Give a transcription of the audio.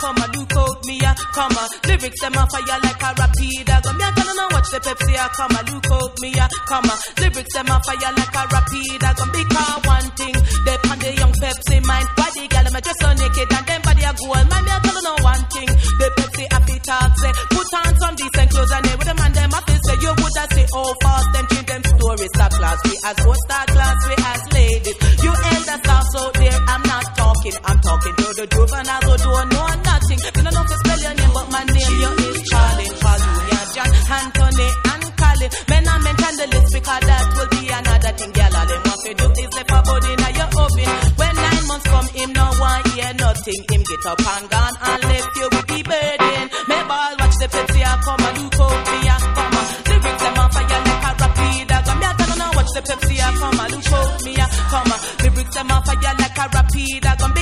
come a look out me a come a lyrics them a fire like a rapid I go me a tell you watch the Pepsi a come a look out me a come a lyrics them a fire like a rapid I go because one thing they pan the young Pepsi mind why the girl them a dress so naked and them body a gold man me a tell you one thing the Pepsi happy talk say put on some decent clothes and they with them and them a feel say you woulda say oh fast them change them stories a class we as what star class we as ladies you elders stars out there I'm not talking I'm talking to the juveniles who don't know nothing you don't know to spell your name but my name you is Charlie Hallelujah John Anthony and Colin men I mention the list because that will be another thing girl all them want to do is left a body in your oven when 9 months come him no want hear nothing him get up and gone and left you with the burden me ball watch the Pepsi a come and look out me a come a lyrics them on fire like a rapid I go me a tell you now watch the Pepsi a come and look out me a come a lyrics them on fire like a rapid I go